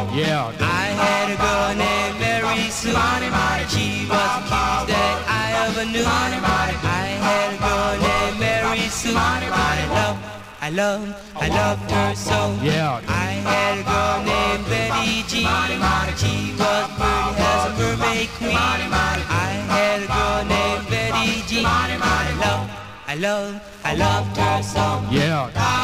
Yeah. I had a girl named Mary Sue. She was the cutest that I ever knew. I had a girl named Mary Sue. I loved her so. Yeah. I had a girl named Betty G. She was pretty as a mermaid queen. I had a girl named Betty G. I loved her so. Yeah.